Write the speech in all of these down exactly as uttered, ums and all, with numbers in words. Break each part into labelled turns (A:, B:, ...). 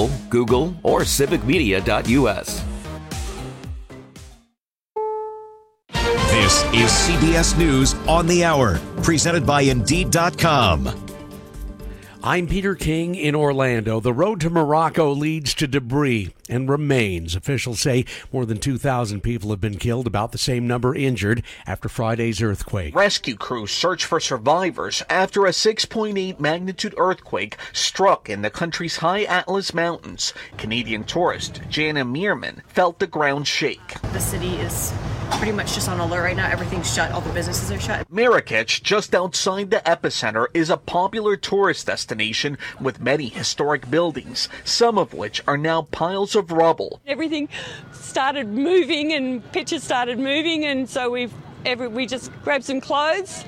A: Apple, Google, or civic media dot U S.
B: This is C B S News on the Hour, presented by Indeed dot com.
C: I'm Peter King in Orlando. The road to Morocco leads to debris and remains. Officials say more than two thousand people have been killed, about the same number injured after Friday's earthquake.
D: Rescue crews search for survivors after a six point eight magnitude earthquake struck in the country's high Atlas Mountains. Canadian tourist Jana Meerman felt the ground shake.
E: The city is pretty much just on alert right now. Everything's shut. All the businesses are shut.
D: Marrakech, just outside the epicenter, is a popular tourist destination with many historic buildings, some of which are now piles of rubble.
F: Everything started moving and pictures started moving, and so we've every, we just grabbed some clothes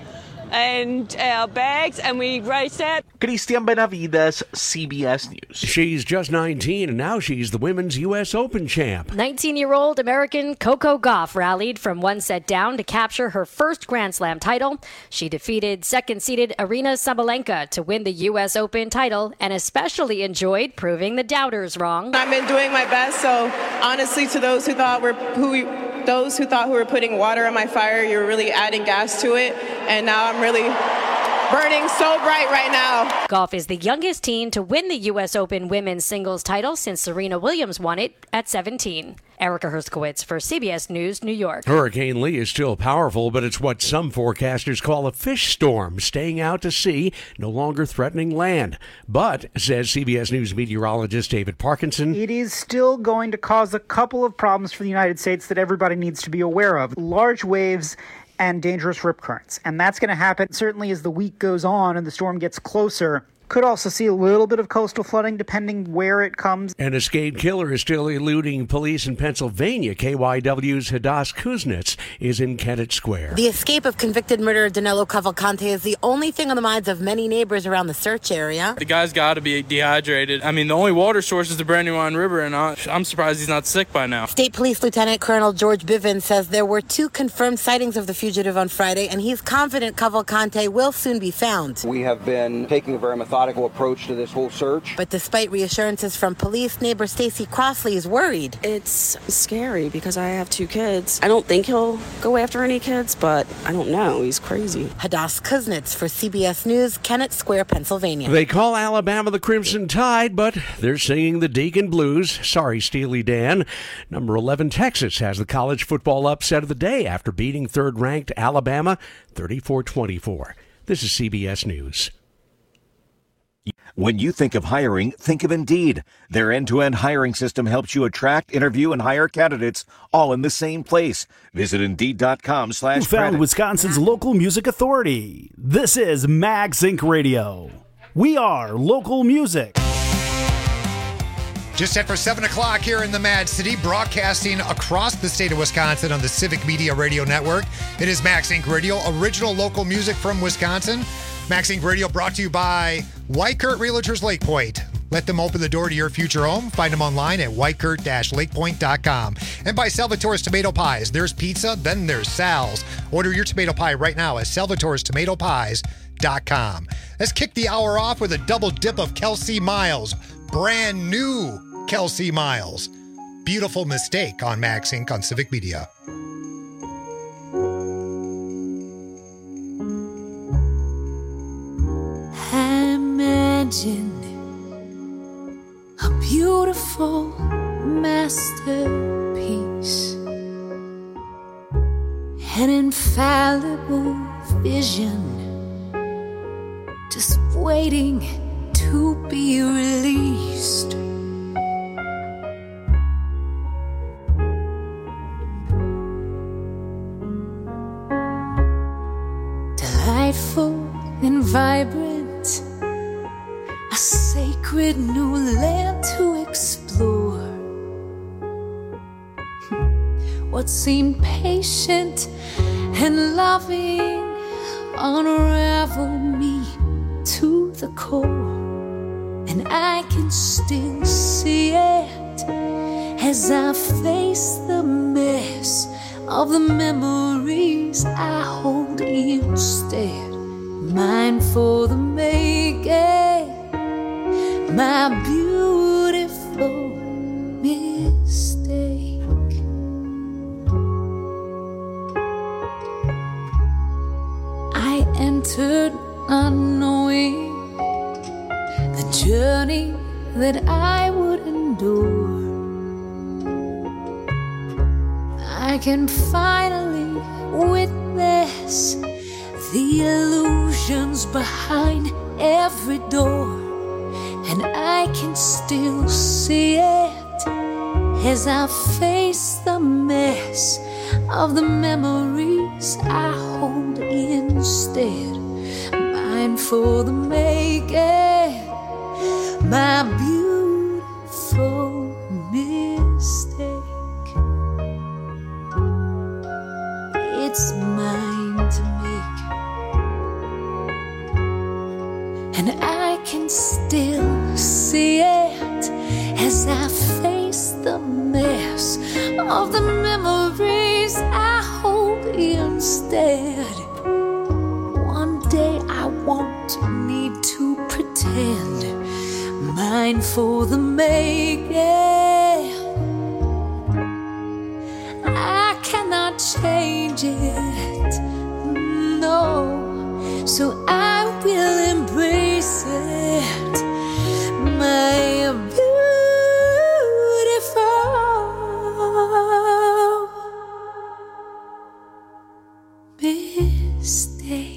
F: and our bags and we raced out.
D: Christian Benavides, C B S News.
C: She's just nineteen and now she's the Women's U S Open champ.
G: nineteen-year-old American Coco Gauff rallied from one set down to capture her first Grand Slam title. She defeated second-seeded Aryna Sabalenka to win the U S Open title and especially enjoyed proving the doubters wrong.
H: I've been doing my best, so honestly, to those who thought we're who we, those who thought who were putting water on my fire, you're really adding gas to it, and now I'm really burning so bright right now.
G: Gauff is the youngest teen to win the U S Open women's singles title since Serena Williams won it at seventeen. Erica Herskowitz for C B S News, New York.
C: Hurricane Lee is still powerful, but it's what some forecasters call a fish storm, staying out to sea, no longer threatening land. But, says C B S News meteorologist David Parkinson,
I: it is still going to cause a couple of problems for the United States that everybody needs to be aware of. Large waves and dangerous rip currents. And that's going to happen certainly as the week goes on and the storm gets closer. Could also see a little bit of coastal flooding depending where it comes.
C: An escaped killer is still eluding police in Pennsylvania. K Y W's Hadas Kuznets is in Kennett Square.
J: The escape of convicted murderer Danilo Cavalcante is the only thing on the minds of many neighbors around the search area.
K: The guy's got to be dehydrated. I mean, the only water source is the Brandywine River, and I'm surprised he's not sick by now.
J: State Police Lieutenant Colonel George Bivens says there were two confirmed sightings of the fugitive on Friday, and he's confident Cavalcante will soon be found.
L: We have been taking a very methodical approach to this whole search.
J: But despite reassurances from police, neighbor Stacy Crossley is worried.
M: It's scary because I have two kids. I don't think he'll go after any kids, but I don't know. He's crazy.
J: Hadas Kuznets for C B S News, Kennett Square, Pennsylvania.
C: They call Alabama the Crimson Tide, but they're singing the Deacon Blues. Sorry, Steely Dan. Number eleven, Texas has the college football upset of the day after beating third-ranked Alabama thirty-four twenty-four. This is C B S News.
B: When you think of hiring, think of Indeed. Their end-to-end hiring system helps you attract, interview, and hire candidates all in the same place. Visit Indeed.com slash
N: Who found Wisconsin's local music authority? This is Mag Sync Radio. We are local music.
O: Just after seven o'clock here in the Mad City, broadcasting across the state of Wisconsin on the Civic Media Radio Network. It is Mag Sync Radio, original local music from Wisconsin. Mag Sync Radio brought to you by Whitekurt Realtors Lake Point. Let them open the door to your future home. Find them online at whitekurt dash lakepoint dot com. And by Salvatore's Tomato Pies. There's pizza, then there's Sal's. Order your tomato pie right now at salvatore's tomato pies dot com. Let's kick the hour off with a double dip of Kelsey Miles. Brand new Kelsey Miles. Beautiful Mistake on Mag Sync on Civic Media.
P: Imagine a beautiful masterpiece, an infallible vision, just waiting to be released. Delightful and vibrant, a sacred new land to explore. What seemed patient and loving unraveled me to the core, and I can still see it as I face the mess of the memories I hold instead. Mine for the making, my beautiful unforgivable mistake. I entered not knowing the journey that I would endure. I can finally witness the illusions behind every door, and I can still see it as I face the mess of the memories I hold instead. Mine for the making, my beautiful mistake. It's mine to make, and I can still see it as I face the mess of the memories I hold instead. One day I won't need to pretend. Mine for the making. I cannot change it, no. So I will embrace it, my beautiful mistake.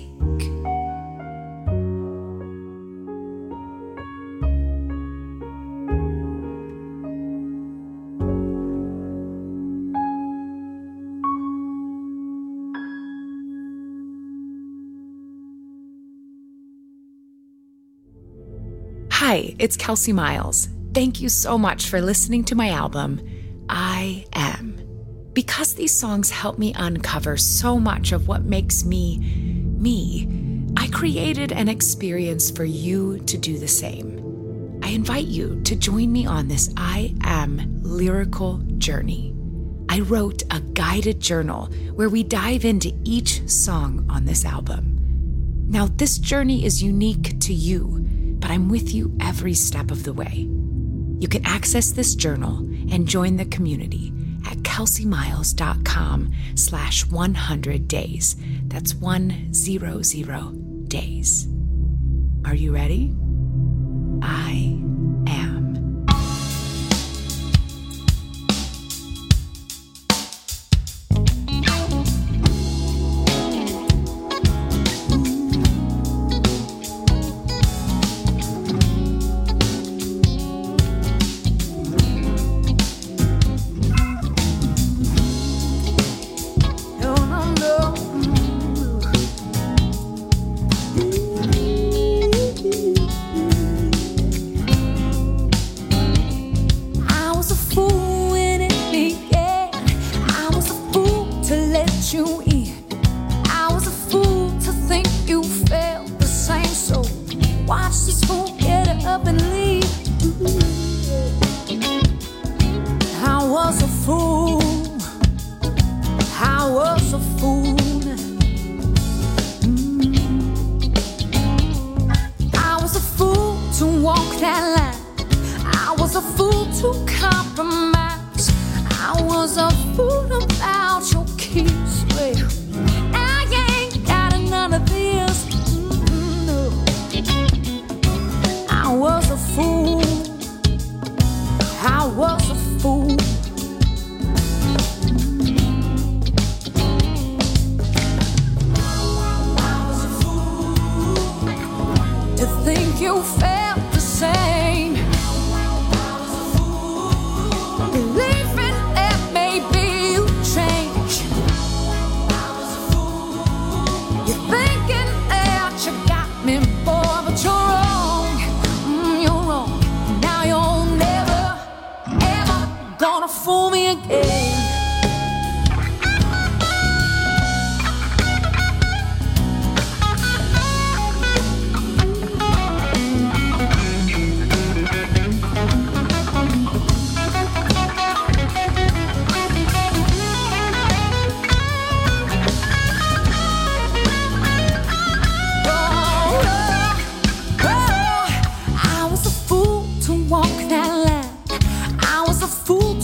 Q: Hi, it's Kelsey Miles. Thank you so much for listening to my album, I Am. Because these songs help me uncover so much of what makes me, me, I created an experience for you to do the same. I invite you to join me on this I Am lyrical journey. I wrote a guided journal where we dive into each song on this album. Now, this journey is unique to you, but I'm with you every step of the way. You can access this journal and join the community at kelseymiles.com slash 100 days. That's one zero zero days. Are you ready? I am.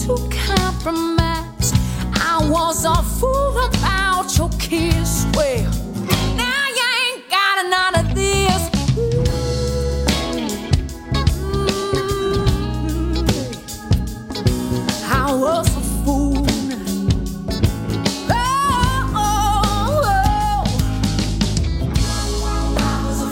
P: to compromise. I was a fool about your kiss. Well, now you ain't got none of this. Mm-hmm. I was a fool. Oh, oh, oh. I was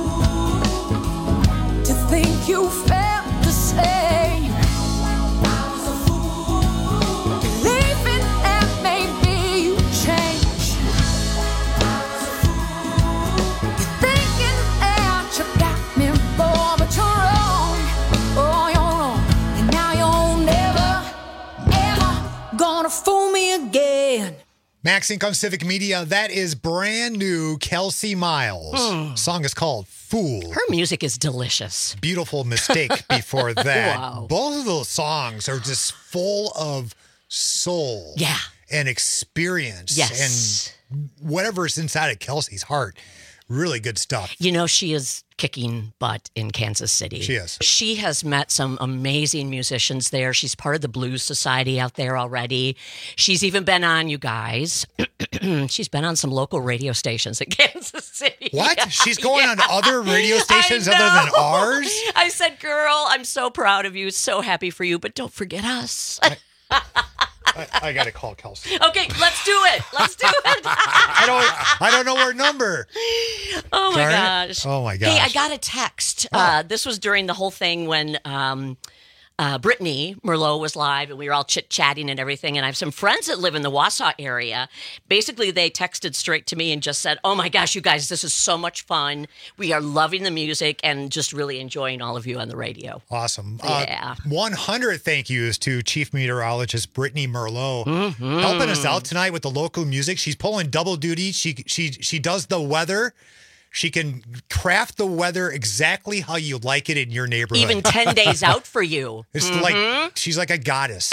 P: a fool to think you felt the same. I was a fool believing that maybe you changed. I was a fool. You're thinking that you got me, boy, but you're wrong. Oh, you're wrong. And now you're never, ever gonna fool me again.
O: Max Inc on Civic Media. That is brand new Kelsey Miles.
R: Mm.
O: Song is called Fool.
R: Her music is delicious.
O: Beautiful Mistake before that.
R: Wow.
O: Both of those songs are just full of soul.
R: Yeah.
O: And experience.
R: Yes.
O: And whatever's inside of Kelsey's heart. Really good stuff.
R: You know, she is kicking butt in Kansas City.
O: She is.
R: She has met some amazing musicians there. She's part of the Blues Society out there already. She's even been on, you guys, she's been on some local radio stations in Kansas City.
O: What? She's going
R: Yeah.
O: on other radio stations
R: I
O: other than
R: know.
O: ours?
R: I said, girl, I'm so proud of you, so happy for you, but don't forget us.
O: I, I got to call Kelsey.
R: Okay, let's do it. Let's do it.
O: I don't I don't know her number.
R: Oh, my
O: Darn it.
R: gosh.
O: Oh, my
R: Hey,
O: gosh.
R: I got a text. Uh, this was during the whole thing when um, uh, Brittany Merlot was live and we were all chit-chatting and everything. And I have some friends that live in the Wausau area. Basically, they texted straight to me and just said, oh, my gosh, you guys, this is so much fun. We are loving the music and just really enjoying all of you on the radio.
O: Awesome.
R: Yeah.
O: Uh, one hundred thank yous to Chief Meteorologist Brittany Merlot
R: Mhm.
O: helping us out tonight with the local music. She's pulling double duty. She she she does the weather. She can craft the weather exactly how you like it in your neighborhood.
R: Even ten days out for you.
O: It's
R: Mhm.
O: like she's like a goddess.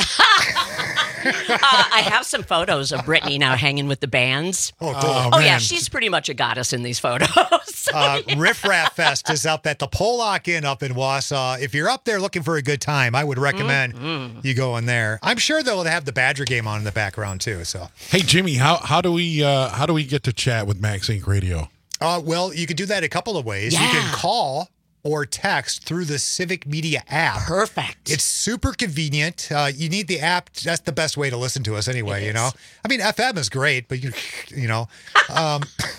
R: uh, I have some photos of Brittany now hanging with the bands.
O: Oh, cool.
R: Oh,
O: Oh,
R: yeah,
O: man.
R: she's pretty much a goddess in these photos.
O: uh, Riff Raff Fest is up at the Pollock Inn up in Wausau. If you're up there looking for a good time, I would recommend
R: Mm-hmm.
O: you go in there. I'm sure they'll have the Badger game on in the background too. So,
S: Hey Jimmy, how how do we uh, how do we get to chat with Max Inc Radio?
O: uh, well, you could do that a couple of ways. You
R: Yeah.
O: can call or text through the Civic Media app.
R: Perfect.
O: It's super convenient. Uh, you need the app. That's the best way to listen to us anyway, you know? I mean, F M is great, but you, you know, um,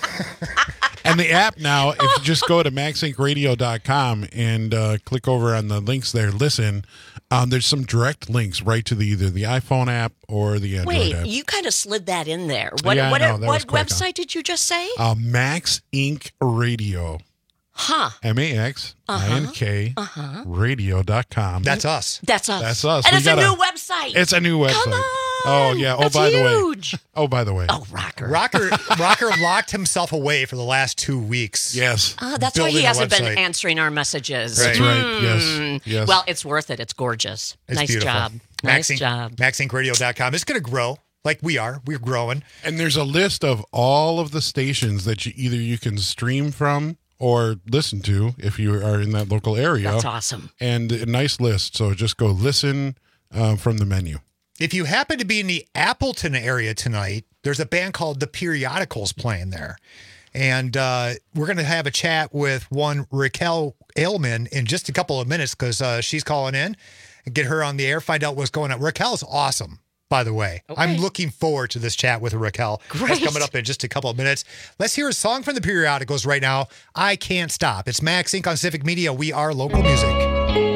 S: And the app now, if you just go to max inc radio dot com and uh, click over on the links there, listen, um, there's some direct links right to the either the iPhone app or the Android
R: Wait,
S: app.
R: you kind of slid that in there. What
S: Yeah, I
R: what,
S: know, that was
R: what
S: quick, huh?
R: website did you just say?
S: Uh, Max Inc Radio.
R: Huh.
S: M A X I N K
R: Uh-huh.
S: radio dot com.
O: That's us.
R: That's us.
S: That's us.
R: And
S: We
R: it's
S: gotta-
R: a new website.
S: It's a new website.
R: Come on.
S: Oh, yeah. Oh,
R: That's
S: by
R: huge.
S: the way. Oh, by the way.
R: Oh, Rocker.
O: Rocker Rocker locked himself away for the last two weeks.
S: Yes.
R: Ah, that's why
O: Building
R: he
O: a
R: hasn't been
O: website.
R: answering our messages.
O: Right.
S: That's right. Yes.
R: Hmm.
S: Yes.
R: Well, it's worth it. It's gorgeous.
O: It's
R: nice
O: beautiful.
R: job.
O: Max
R: Nice
O: Inc,
R: job.
O: max inc radio dot com. It's going to grow like we are. We're growing.
S: And there's a list of all of the stations that you either you can stream from or listen to if you are in that local area.
R: That's awesome.
S: And a nice list. So just go listen uh, from the menu.
O: If you happen to be in the Appleton area tonight, there's a band called The Periodicals playing there. And uh, we're going to have a chat with one Raquel Ailman in just a couple of minutes because uh, she's calling in and get her on the air, find out what's going on. Raquel's awesome, by the way.
R: Okay.
O: I'm looking forward to this chat with Raquel.
R: Great.
O: That's coming up in just a couple of minutes. Let's hear a song from The Periodicals right now. I Can't Stop. It's Max Inc on Civic Media. We are local music.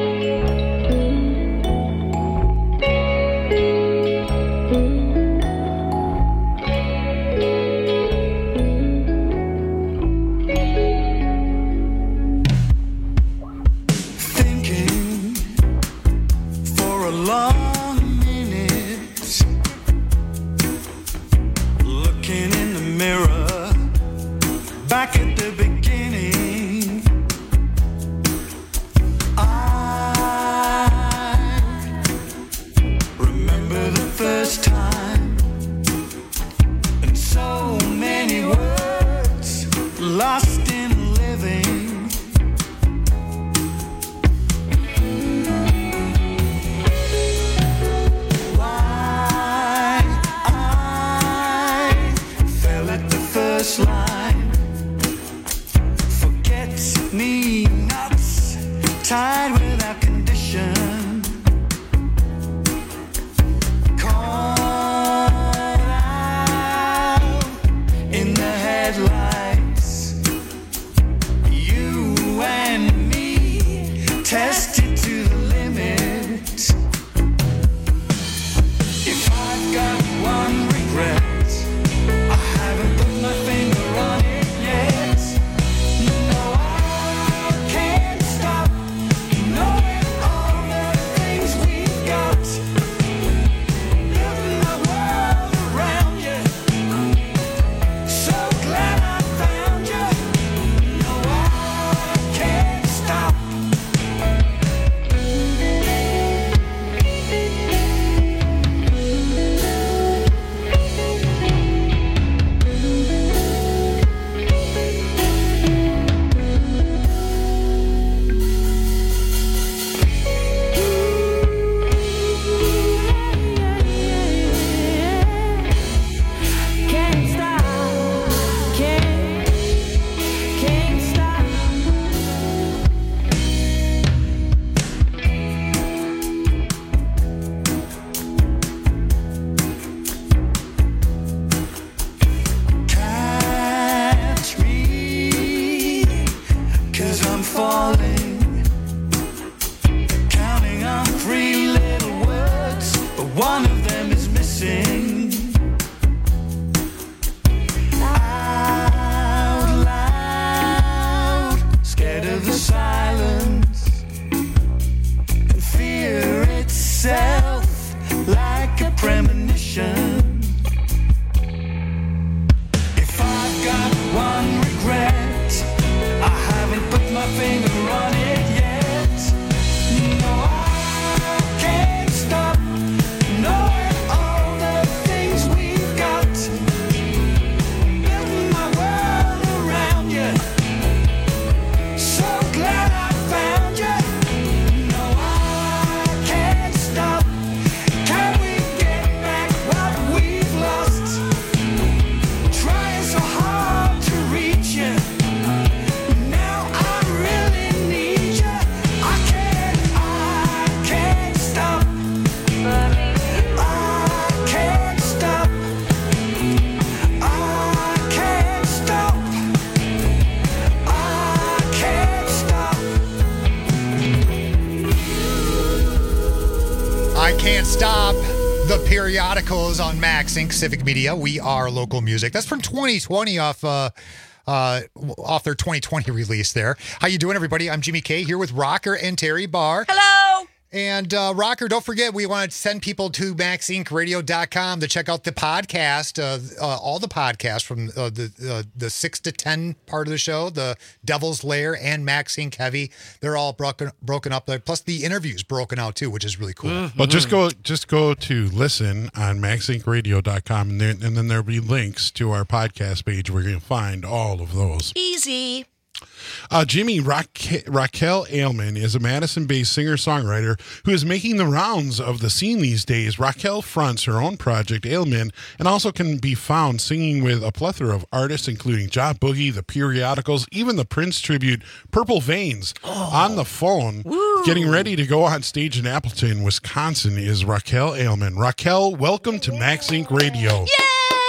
T: Thinking for a long minute, looking in the mirror, back at the beginning. I remember the first time, and so many words lost in living.
O: I Can't Stop the Periodicals on Max Inc Civic Media. We are local music. That's from twenty twenty off uh, uh, off their twenty twenty release there. How you doing, everybody? I'm Jimmy K here with Rocker and Terry Barr.
R: Hello.
O: And uh, Rocker, don't forget, we want to send people to max inc radio dot com to check out the podcast, uh, uh, all the podcasts from uh, the uh, the six to ten part of the show, the Devil's Lair and Max Inc Heavy. They're all broken broken up there. Plus the interviews broken out too, which is really cool.
S: Well, just go just go to listen on max inc radio dot com, and, there, and then there'll be links to our podcast page where you can find all of those.
R: Easy.
S: Uh, Jimmy, Raque- Raquel Ailman is a Madison-based singer-songwriter who is making the rounds of the scene these days. Raquel fronts her own project, Ailman, and also can be found singing with a plethora of artists, including Ja Boogie, The Periodicals, even the Prince tribute, Purple Veins.
R: Oh.
S: On the phone,
R: Woo.
S: getting ready to go on stage in Appleton, Wisconsin, is Raquel Ailman. Raquel, welcome to Max Inc Radio.
R: Yay!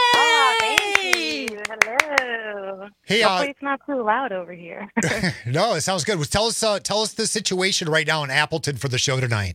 U: Hello.
O: Hey,
U: Hopefully
O: uh,
U: it's not too loud over here.
O: No, it sounds good. Well, tell us, uh, tell us the situation right now in Appleton for the show tonight.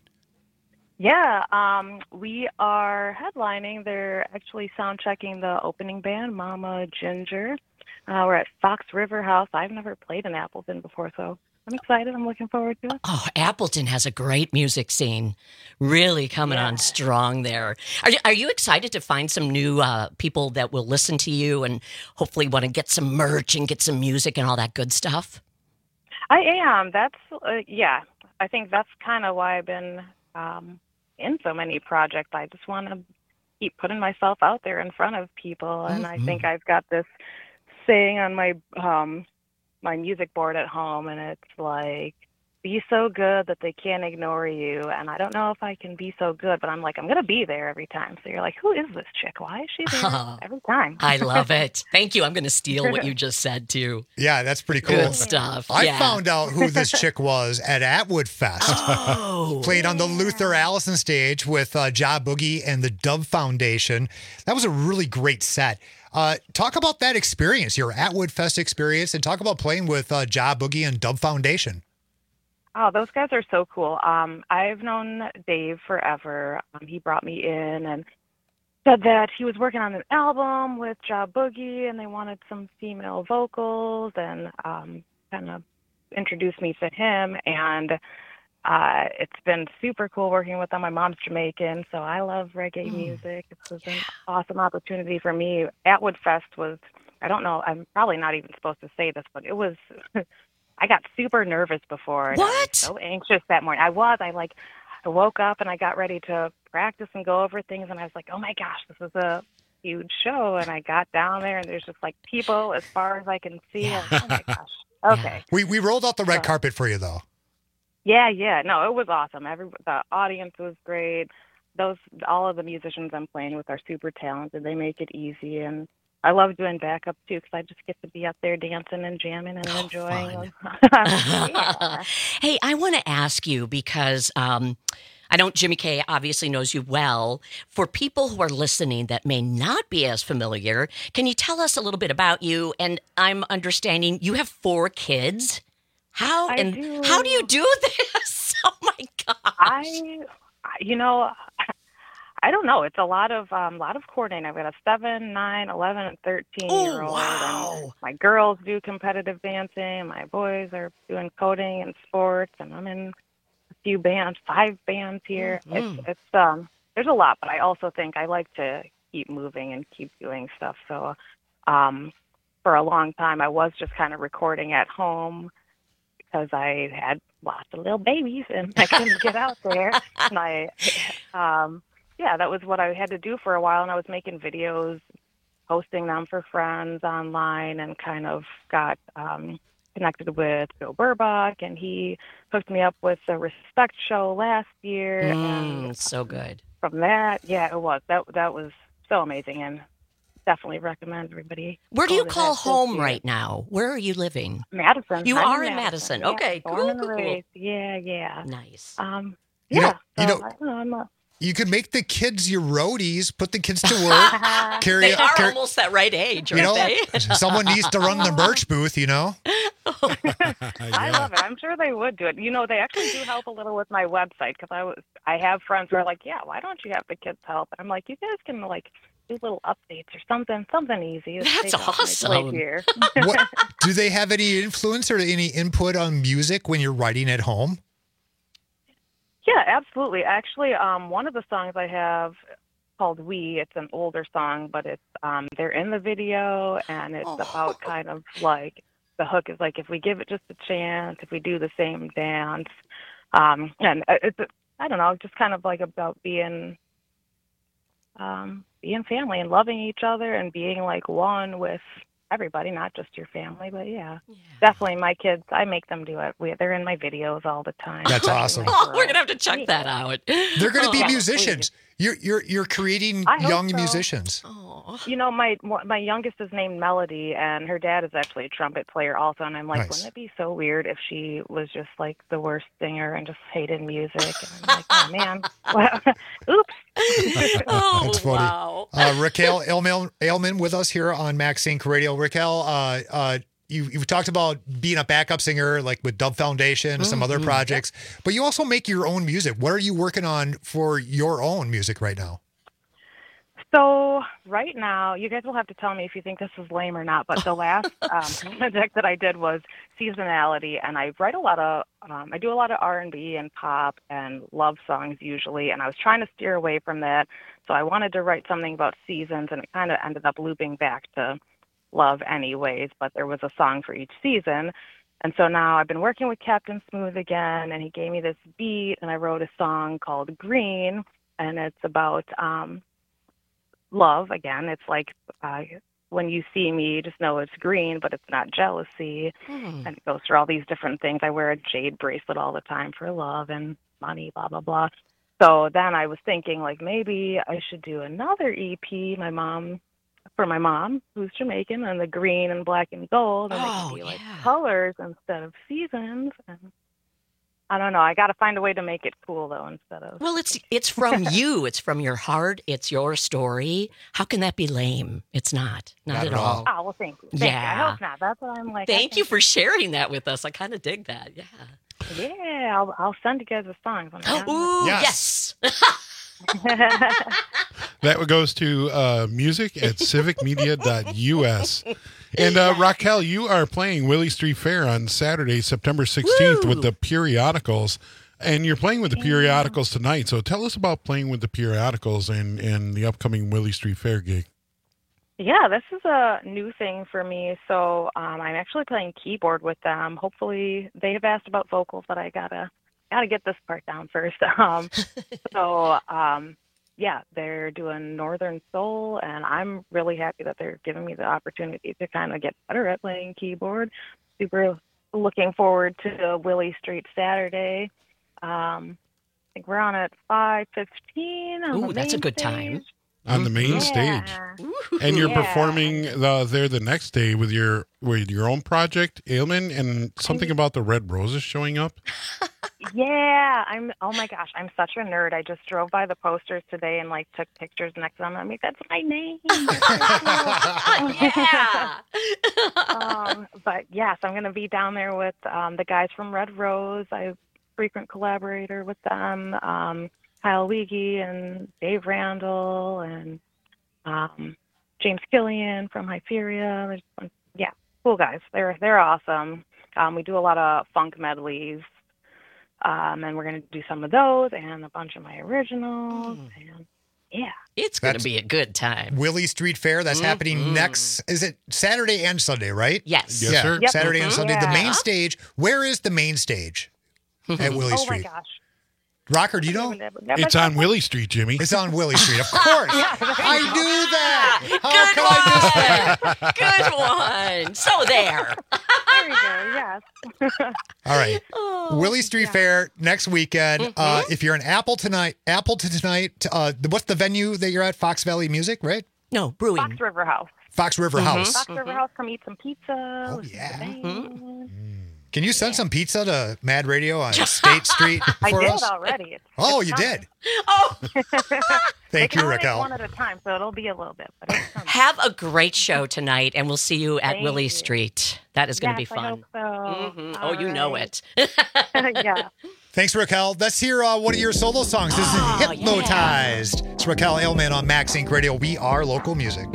U: Yeah, um, we are headlining. They're actually sound checking the opening band, Mama Ginger. Uh, we're at Fox River House. I've never played in Appleton before, so I'm excited. I'm looking forward to it.
R: Oh, Appleton has a great music scene, really coming
U: Yeah.
R: on strong there. Are you, are you excited to find some new uh, people that will listen to you and hopefully want to get some merch and get some music and all that good stuff?
U: I am. That's, uh, yeah, I think that's kind of why I've been um, in so many projects. I just want to keep putting myself out there in front of people, and I think I've got this saying on my um, my music board at home, and it's like, be so good that they can't ignore you. And I don't know if I can be so good, but I'm like, I'm going to be there every time. So you're like, who is this chick? Why is she there every time?
R: I love it. Thank you. I'm going to steal what you just said, too.
O: Yeah, that's pretty cool.
R: Good stuff.
O: I
R: Yeah.
O: found out who this chick was at Atwood Fest.
R: Oh.
O: Played on the Luther Allison stage with uh, Ja Boogie and the Dove Foundation. That was a really great set. Uh, talk about that experience, your Atwood Fest experience, and talk about playing with uh, Ja Boogie and Dove Foundation.
U: Oh, those guys are so cool. Um, I've known Dave forever. Um, he brought me in and said that he was working on an album with Ja Boogie, and they wanted some female vocals, and um, kind of introduced me to him. And uh, it's been super cool working with them. My mom's Jamaican, so I love reggae
R: Mm.
U: music. It was an awesome opportunity for me. Atwood Fest was, I don't know, I'm probably not even supposed to say this, but it was... I got super nervous before. And I was
R: What?
U: so anxious that morning. I was. I like, I woke up and I got ready to practice and go over things, and I was like, oh my gosh, this is a huge show. And I got down there, and there's just like people as far as I can see. I was like, oh my gosh. Okay.
O: We we rolled out the red carpet for you, though.
U: Yeah, yeah. No, it was awesome. Every the audience was great. Those all of the musicians I'm playing with are super talented. They make it easy, and I love doing backup too, because I just get to be up there dancing and jamming and enjoying. Yeah.
R: Hey, I want to ask you because um, I know Jimmy K obviously knows you well. For people who are listening that may not be as familiar, can you tell us a little bit about you? And I'm understanding you have four kids. How
U: I
R: and
U: do.
R: how do you do this? Oh my gosh!
U: I, you know, I don't know. It's a lot of um, lot of coordinating. I've got a seven, nine, eleven, and thirteen year old.
R: wow.
U: And my girls do competitive dancing. My boys are doing coding and sports, and I'm in a few bands, five bands here.
R: Mhm.
U: It's it's um, there's a lot, but I also think I like to keep moving and keep doing stuff. So, um, for a long time, I was just kind of recording at home, because I had lots of little babies and I couldn't get out there. And I, um, yeah, that was what I had to do for a while. And I was making videos, posting them for friends online, and kind of got um, connected with Joe Burbach, and he hooked me up with the Respect show last year.
R: Mm,
U: And
R: so good.
U: from that, yeah, it was. That that was so amazing, and definitely recommend everybody.
R: Where do
U: go
R: you
U: to
R: call
U: that this
R: home
U: year.
R: right now? Where are you living?
U: Madison.
R: You
U: I'm
R: are in Madison.
U: Yeah,
R: Okay,
U: born
R: cool,
U: and
R: cool, cool.
U: raised. Yeah, yeah.
R: Nice.
U: Um,
O: You
U: yeah.
O: know- you
U: so
O: know-
U: I don't know. I'm a,
O: You could make the kids your roadies, put the kids to work. carry,
R: they are
O: carry,
R: almost that right age,
O: you
R: aren't
O: know,
R: they?
O: someone needs to run the merch booth, you know?
U: I love it. I'm sure they would do it. You know, they actually do help a little with my website because I was I have friends who are like, yeah, why don't you have the kids help? And I'm like, you guys can like do little updates or something, something easy.
R: That's awesome.
U: Here.
O: What, do they have any influence or any input on music when you're writing at home?
U: Yeah, absolutely. Actually, um, one of the songs I have called "We." It's an older song, but it's um, they're in the video, and it's
R: Oh.
U: about kind of like the hook is like if we give it just a chance, if we do the same dance, um, and it's I don't know, just kind of like about being um, being family and loving each other and being like one with everybody, not just your family, but yeah, yeah. Definitely my kids, I make them do it. We, they're in my videos all the time.
O: That's awesome.
R: Oh, we're gonna have to check that out.
O: They're going to be
U: Oh,
O: musicians. You're you're you're creating
U: I hope
O: young
U: so.
O: musicians.
U: You know, my my youngest is named Melody, and her dad is actually a trumpet player also. And I'm like,
O: Nice.
U: wouldn't it be so weird if she was just like the worst singer and just hated music? And I'm like, oh man, well, oops.
R: Oh,
O: That's funny.
R: wow.
O: Uh, Raquel Ailman, Ailman with us here on Max Inc Radio. Raquel, uh, uh, you, you've talked about being a backup singer, like with Dove Foundation and some other
U: Mhm.
O: projects, but you also make your own music. What are you working on for your own music right now?
U: So right now, you guys will have to tell me if you think this is lame or not. But the last um, project that I did was seasonality, and I write a lot of, um, I do a lot of R and B and pop and love songs usually. And I was trying to steer away from that, so I wanted to write something about seasons, and it kind of ended up looping back to love anyways. But there was a song for each season. And so now I've been working with Captain Smooth again, and he gave me this beat, and I wrote a song called Green, and it's about um, love again. It's like uh, when you see me, you just know it's green, but it's not jealousy.
R: Hmm.
U: And it goes through all these different things. I wear a jade bracelet all the time for love and money, blah, blah, blah. So then I was thinking, like, maybe I should do another E P, my mom, for my mom, who's Jamaican, and the green and black and gold, and
R: Oh,
U: it can be like colors instead of seasons. And I don't know. I got to find a way to make it cool, though, instead of.
R: Well, it's it's from you. It's from your heart. It's your story. How can that be lame? It's not. Not,
O: Not
R: at
O: at
R: all.
U: Oh, well, thank you. Thank you. I
R: Yeah.
U: hope not. That's what I'm like. I
R: Thank you
U: think-
R: for sharing that with us. I kind of dig that. Yeah.
U: Yeah, I'll, I'll send you guys the songs. when I have
R: Ooh,
U: them.
R: yes.
S: That goes to uh, music at civic media dot U S. And uh, Raquel, you are playing Willie Street Fair on Saturday, September sixteenth with the Periodicals. And you're playing with the Periodicals tonight. So tell us about playing with the Periodicals and, and the upcoming Willie Street Fair gig.
U: Yeah, this is a new thing for me. So um, I'm actually playing keyboard with them. Hopefully, they have asked about vocals, but I gotta gotta get this part down first. Um, so um, yeah, they're doing Northern Soul, and I'm really happy that they're giving me the opportunity to kind of get better at playing keyboard. Super looking forward to Willie Street Saturday. Um, I think we're on at five fifteen.
R: Ooh, that's a good time.
S: On the main
U: Yeah.
S: stage. And you're
U: Yeah.
S: performing the, there the next day with your with your own project, Ailman, and something about the Red Roses showing up.
U: Yeah, I'm. Oh my gosh, I'm such a nerd. I just drove by the posters today and like took pictures next to them. I'm like, that's my name.
R: Yeah.
U: um, but yes, I'm gonna be down there with um, the guys from Red Rose. I frequent collaborator with them. Um, Kyle Weege and Dave Randall and um, James Killian from Hyperia. There's a bunch- Yeah, cool guys. They're they're awesome. Um, we do a lot of funk medleys. Um, and we're going to do some of those and a bunch of my originals. And yeah.
R: It's going to
O: That's-
R: be a good time.
O: Willie Street Fair, that's happening next, is it Saturday and Sunday, right?
R: Yes.
S: Yes,
O: yeah,
S: sir.
U: Yep.
O: Saturday and
U: Mhm.
O: Sunday. The
U: Yeah.
O: main stage, where is the main stage at Willie
U: Oh
O: Street?
U: my gosh.
O: Rocker, do you know?
U: Never- never-
S: It's on Willie Street, Jimmy.
O: It's on Willie Street, of course.
U: Yeah, there you
O: I
U: go.
O: knew that. How
R: Good
O: could I miss that?
R: Good one. So there.
U: There you go. Yes.
O: All right.
R: Oh,
O: Willie Street Fair next weekend. Uh, if you're in Apple tonight, Appleton tonight, uh, what's the venue that you're at? Fox Valley Music, right?
R: No, brewing.
U: Fox River House.
O: Fox River House.
U: Fox River House. Come eat some pizza.
O: Oh,
U: listen to
O: yeah.
U: the band.
O: Can you send some pizza to Mad Radio on State Street
U: I
O: for
U: did
O: us?
U: already. It's,
O: Oh,
U: it's
O: you
U: coming.
O: did.
R: Oh,
O: Thank
U: They
O: you,
U: can only make
O: Raquel.
U: one at a time, so it'll be a little bit. But it's coming.
R: have a great show tonight, and we'll see you at
U: Thank
R: Willie
U: you.
R: Street. That is going to
U: Yes,
R: be
U: I
R: fun.
U: hope so.
R: Mhm. Oh,
U: All
R: you know
U: right.
R: it.
U: Yeah.
O: Thanks, Raquel. Let's hear uh, one of your solo songs. This
R: Oh,
O: is Hypnotized. It's Raquel Ailman on Max Inc Radio. We are local music.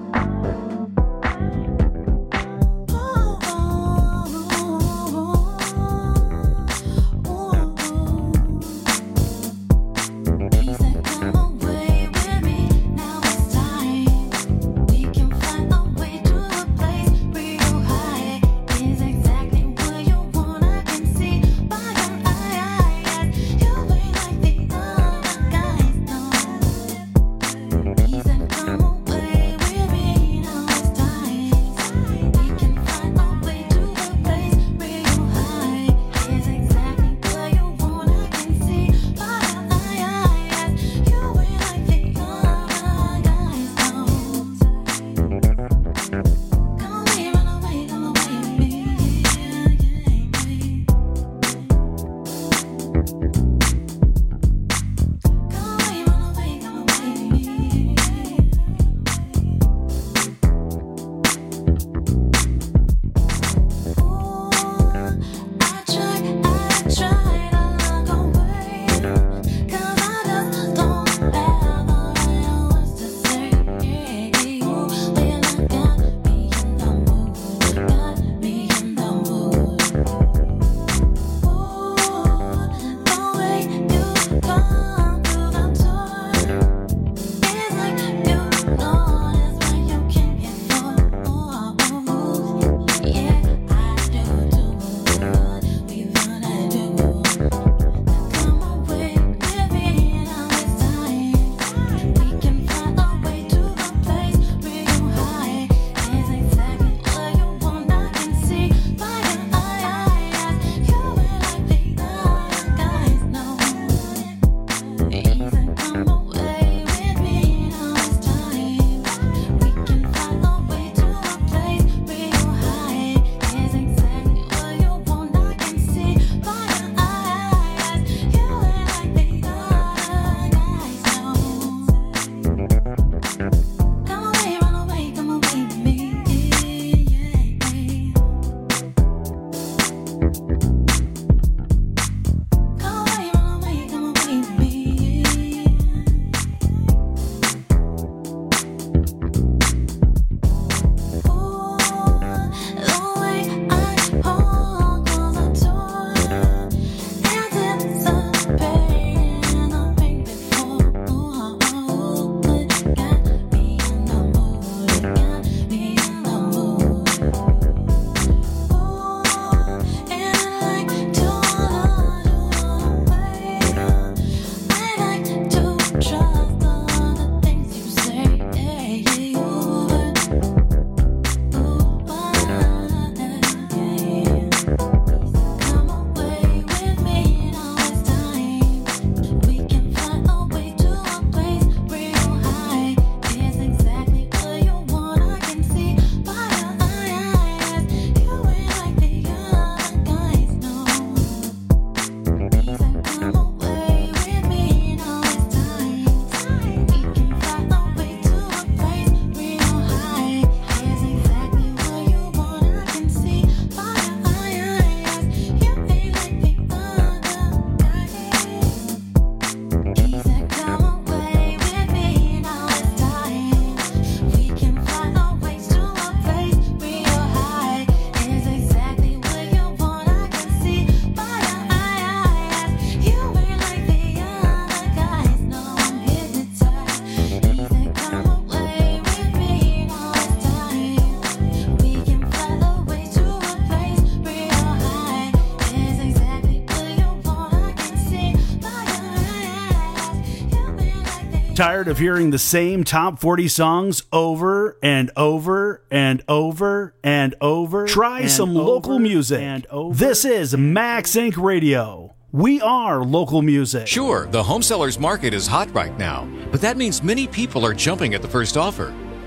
N: Tired of hearing the same top forty songs over and over and over and over? Try
I: and
N: some
I: over
N: local music.
I: and over
N: This is Max Inc Radio. We are local music.
A: Sure, the home sellers market is hot right now, but that means many people are jumping at the first offer.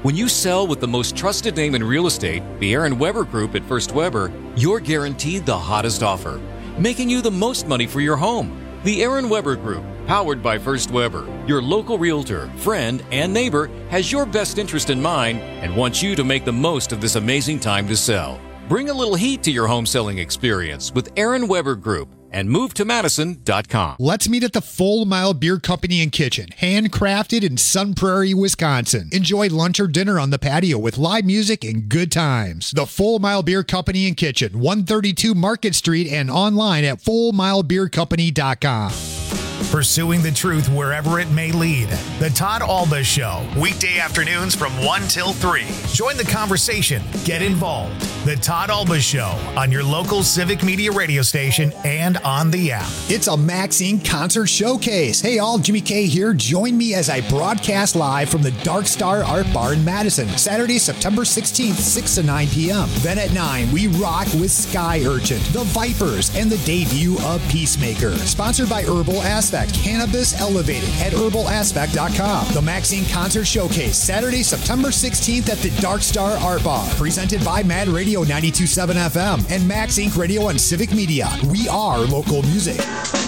A: When you sell with the most trusted name in real estate, the Aaron Weber Group at First Weber, you're guaranteed the hottest offer, making you the most money for your home. The Aaron Weber Group, powered by First Weber, your local realtor, friend, and neighbor, has your best interest in mind and wants you to make the most of this amazing time to sell. Bring a little heat to your home selling experience with Aaron Weber Group and move to madison dot com.
O: Let's meet at the Full Mile Beer Company and Kitchen, handcrafted in Sun Prairie, Wisconsin. Enjoy lunch or dinner on the patio with live music and good times. The Full Mile Beer Company and Kitchen, one thirty-two Market Street, and online at full mile beer company dot com.
V: Pursuing the truth wherever it may lead. The Todd Alba Show, weekday afternoons from one till three. Join the conversation. Get involved. The Todd Alba Show on your local Civic Media radio station and on the app.
O: It's a Max Incorporated concert showcase. Hey all, Jimmy K here. Join me as I broadcast live from the Dark Star Art Bar in Madison, Saturday, September sixteenth, six to nine p.m. Then at nine, we rock with Sky Urchin, The Vipers, and the debut of Peacemaker. Sponsored by Herbal Aspect. Cannabis Elevated at herbal aspect dot com. The Max Incorporated Concert Showcase, Saturday, September sixteenth at the Dark Star Art Bar. Presented by Mad Radio ninety-two point seven F M and Max Incorporated Radio on Civic Media. We are local music.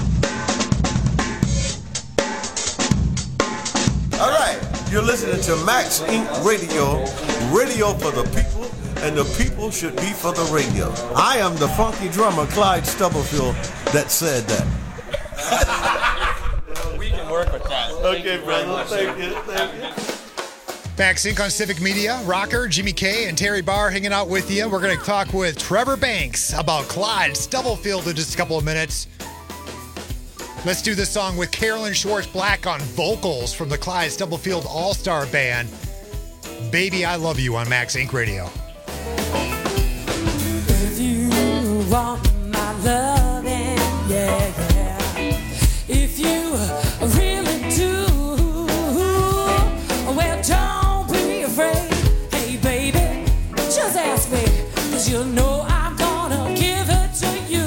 W: All right, you're listening to Max Incorporated Radio, radio for the people, and the people should be for the radio. I am the funky drummer, Clyde Stubblefield, that said that.
X: We can work with that.
W: Okay, brother. Thank you. Thank you.
O: Max Incorporated on Civic Media. Rocker, Jimmy K, and Terry Barr hanging out with you. We're going to talk with Trevor Banks about Clyde Stubblefield in just a couple of minutes. Let's do this song with Carolyn Schwartz Black on vocals from the Clyde Stubblefield All-Star Band. Baby, I Love You on Max Incorporated Radio.
P: If you want my loving, yeah, yeah. If you really do, well, don't be afraid. Hey, baby, just ask me, 'cause you'll know I'm gonna give it to you.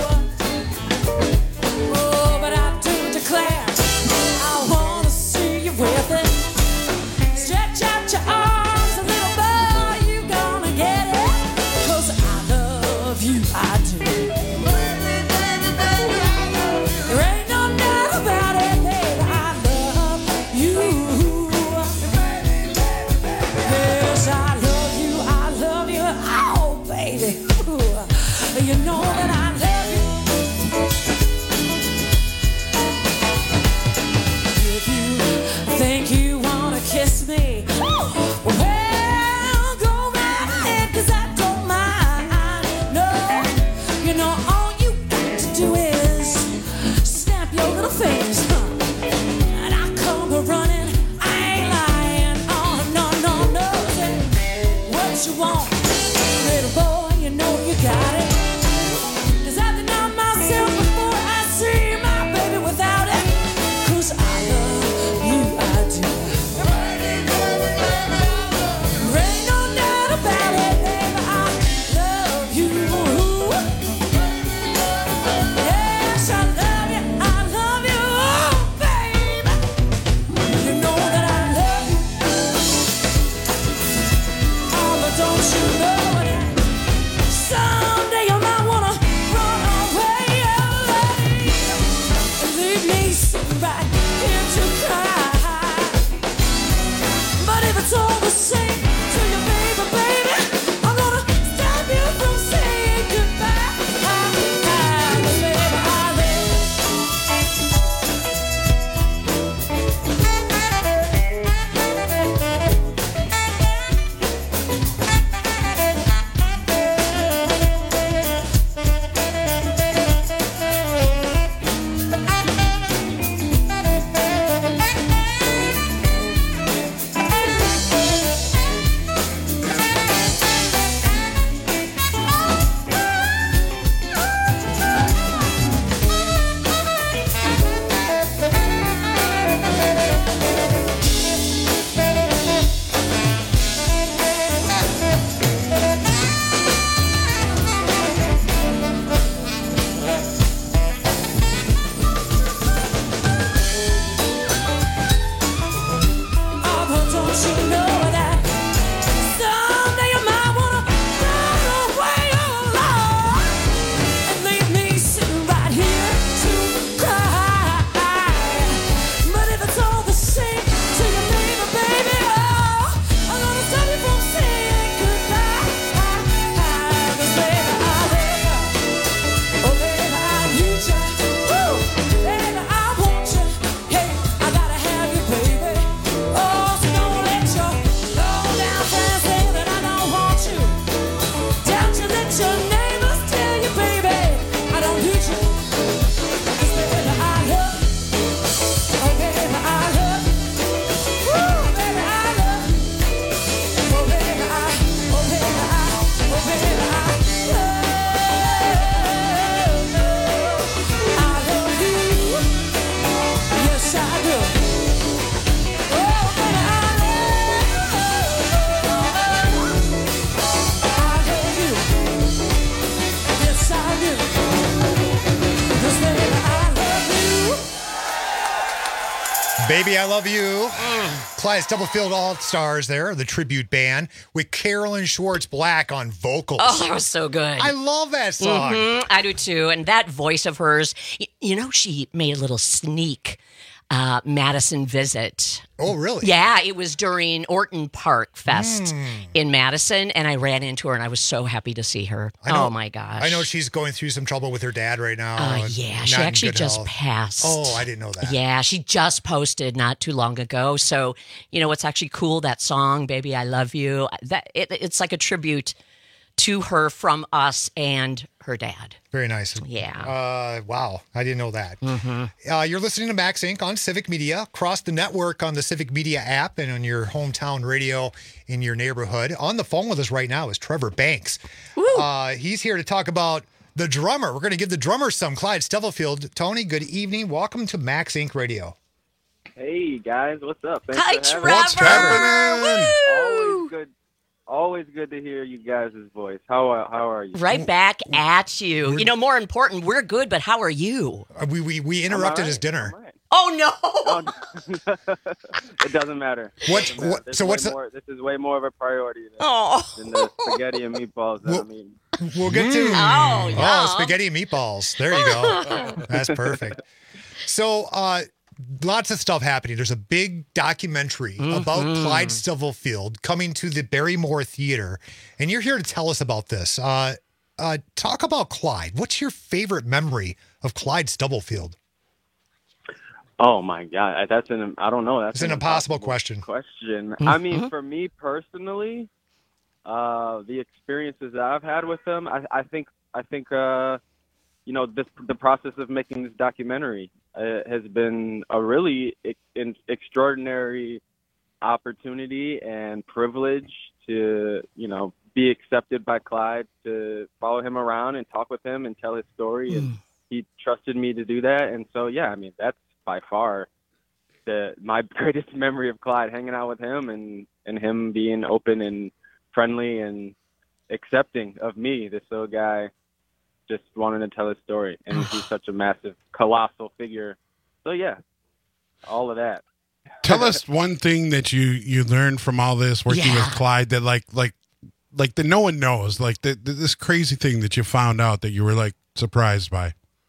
P: Oh, but I do declare, I wanna see you with it. Stretch out your arms, a little boy, you gonna get it. 'Cause I love you, I do.
O: Baby, I Love You. Clyde Stubblefield All-Stars there, the tribute band, with Carolyn Schwartz Black on vocals.
R: Oh, that was so good.
O: I love that song.
R: Mhm, I do too. And that voice of hers, y- you know, she made a little sneak uh, Madison visit.
O: Oh, really?
R: Yeah, it was during Orton Park Fest
O: Mm.
R: in Madison, and I ran into her, and I was so happy to see her.
O: I know-
R: Oh, my gosh.
O: I know she's going through some trouble with her dad right now.
R: Uh,
O: and
R: yeah,
O: not
R: she
O: in
R: actually
O: good
R: just
O: health.
R: passed.
O: Oh, I didn't know that.
R: Yeah, she just posted not too long ago. So, you know what's actually cool? That song, "Baby, I Love You." That it, it's like a tribute to her from us and her dad.
O: Very nice.
R: Yeah.
O: Uh, wow. I didn't know that.
R: Mm-hmm.
O: Uh, you're listening to Max Incorporated on Civic Media, across the network on the Civic Media app and on your hometown radio in your neighborhood. On the phone with us right now is Trevor Banks. Uh, he's here to talk about the drummer. We're going to give the drummer some. Clyde Stubblefield. Tony, good evening. Welcome to Max Incorporated Radio.
D: Hey guys, what's up? Thanks
R: Hi,
D: for having
R: Trevor.
D: me.
O: What's happening?
D: Always good. Always good to hear you guys' voice. How uh, how are you?
R: Right back at you. You know, more important, we're good, but how are you?
O: Uh, we, we, we interrupted
D: I'm
O: his
D: all
O: dinner.
D: right.
R: Oh, no.
D: It doesn't matter.
O: What-
D: It doesn't matter.
O: what-
D: This
O: so
D: is
O: what's
D: way
O: the-
D: more, this is way more of a priority than,
R: Oh.
D: than the spaghetti and meatballs that
O: Well-
D: I'm eating.
O: We'll get to
R: Oh, yeah.
O: oh, spaghetti and meatballs. There you go. That's perfect. So, uh, lots of stuff happening. There's a big documentary about Clyde Stubblefield coming to the Barrymore Theater, and you're here to tell us about this. Uh, uh, talk about Clyde. What's your favorite memory of Clyde Stubblefield?
D: Oh my God, that's an I don't know. That's
O: It's an impossible question.
D: Question. I mean, for me personally, uh, the experiences that I've had with him, I, I think, I think, uh, you know, this the process of making this documentary uh, has been a really ex- in- extraordinary opportunity and privilege to, you know, be accepted by Clyde, to follow him around and talk with him and tell his story, and he trusted me to do that. And so, yeah, I mean, that's by far the my greatest memory of Clyde, hanging out with him and and him being open and friendly and accepting of me, this little guy, just wanting to tell his story. And he's such a massive, colossal figure. So yeah, all of that.
S: Tell us one thing that you you learned from all this working
R: Yeah.
S: with Clyde that like like like that no one knows, like the, the, this crazy thing that you found out that you were like surprised by.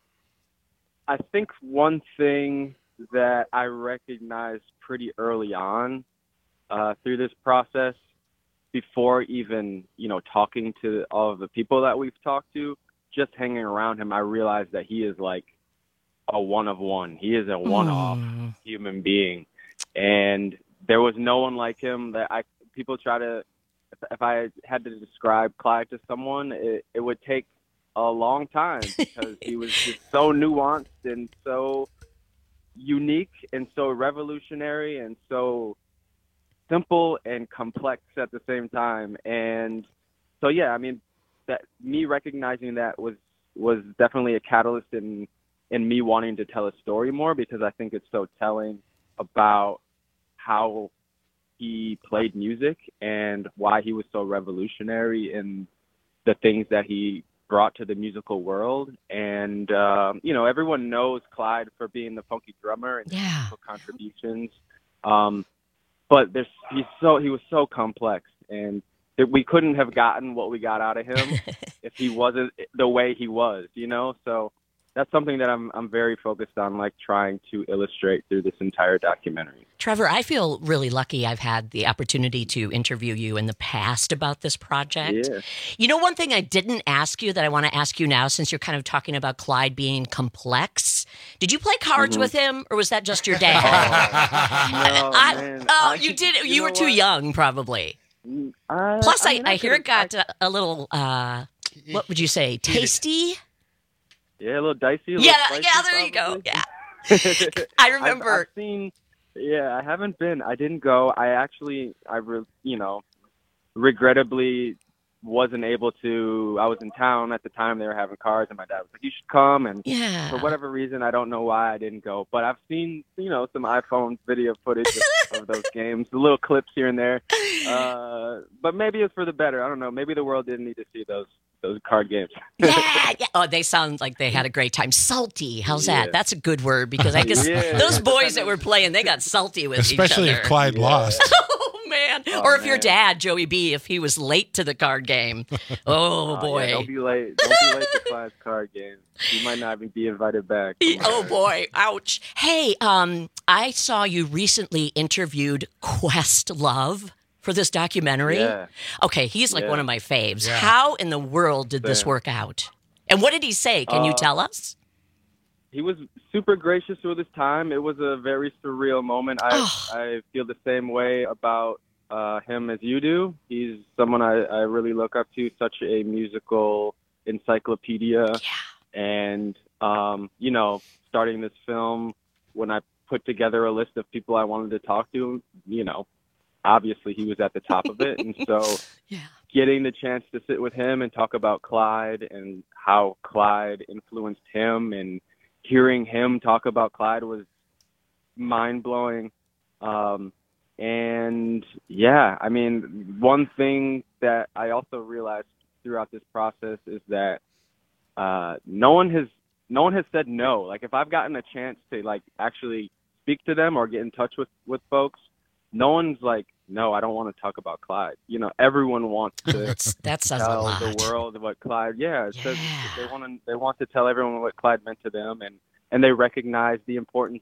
D: I think one thing that I recognized pretty early on uh, through this process, before even, you know, talking to all of the people that we've talked to, just hanging around him, I realized that he is like a one of one. He is a one-off human being. And there was no one like him that I, people try to, if, if I had to describe Clyde to someone, it, it would take a long time because he was just so nuanced and so unique and so revolutionary and so simple and complex at the same time. And so, yeah, I mean, that me recognizing that was, was definitely a catalyst in, in me wanting to tell a story more, because I think it's so telling about how he played music and why he was so revolutionary in the things that he brought to the musical world. And, um, you know, everyone knows Clyde for being the funky drummer and his
R: Yeah.
D: musical contributions. Um, but there's, he's so, he was so complex, and that we couldn't have gotten what we got out of him if he wasn't the way he was, you know? So that's something that I'm, I'm very focused on, like trying to illustrate through this entire documentary.
R: Trevor, I feel really lucky I've had the opportunity to interview you in the past about this project.
D: Yeah.
R: You know, one thing I didn't ask you that I want to ask you now, since you're kind of talking about Clyde being complex, did you play cards
D: Mhm.
R: with him, or was that just your dad?
D: No,
R: I-
D: man.
R: oh,
D: I-
R: you did. You,
D: you
R: were
D: know
R: too
D: what?
R: young, probably.
D: Uh,
R: Plus, I,
D: mean,
R: I, hear
D: could've-
R: it got a, a little, uh, what would you say, tasty?
D: Yeah, a little dicey. A
R: Yeah,
D: little
R: yeah,
D: spicy,
R: there you go.
D: probably.
R: Yeah. I remember.
D: I've, I've seen. Yeah, I haven't been. I didn't go. I actually, I, re, you know, regrettably wasn't able to. I was in town at the time. They were having cards, and my dad was like, "You should come." And
R: Yeah.
D: for whatever reason, I don't know why I didn't go. But I've seen, you know, some iPhone video footage of, of those games, the little clips here and there. Uh, but maybe it's for the better. I don't know. Maybe the world didn't need to see those those card games.
R: Yeah, yeah. Oh, they sound like they had a great time. Salty. How's
D: Yeah.
R: that? That's a good word because I guess
D: Yeah.
R: those boys that were playing, they got salty with
S: Especially
R: each
S: if
R: other.
S: Clyde lost.
R: Oh, man.
D: Oh,
R: or if your
D: man.
R: dad, Joey B, if he was late to the card game. Oh,
D: Oh,
R: boy.
D: yeah, don't be late. Don't be late to Clyde's card game. You might not even be invited back.
R: Oh boy, ouch. Hey, um, I saw you recently interviewed Questlove for this documentary.
D: Yeah.
R: Okay, he's like
D: Yeah.
R: one of my faves.
D: Yeah.
R: How in the world did this
D: Same.
R: work out? And what did he say? Can you
D: Uh,
R: tell us?
D: He was super gracious with his time. It was a very surreal moment. I I feel the same way about uh, him as you do. He's someone I, I really look up to, such a musical encyclopedia. And, um, you know, starting this film, when I put together a list of people I wanted to talk to, you know, obviously he was at the top of it. And so getting the chance to sit with him and talk about Clyde and how Clyde influenced him and hearing him talk about Clyde was mind-blowing. Um, and, yeah, I mean, one thing that I also realized throughout this process is that uh, no one has no one has said no. Like, if I've gotten a chance to, like, actually speak to them or get in touch with, with folks, no one's like, no, I don't want to talk about Clyde. You know, everyone wants to
R: That's, that says a
D: tell
R: lot.
D: the world what Clyde. Yeah, it says they want to they want to tell everyone what Clyde meant to them, and and they recognize the importance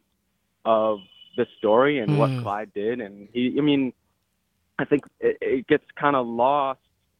D: of the story and what
R: Mm.
D: Clyde did. And he, I mean, I think it, it gets kind of lost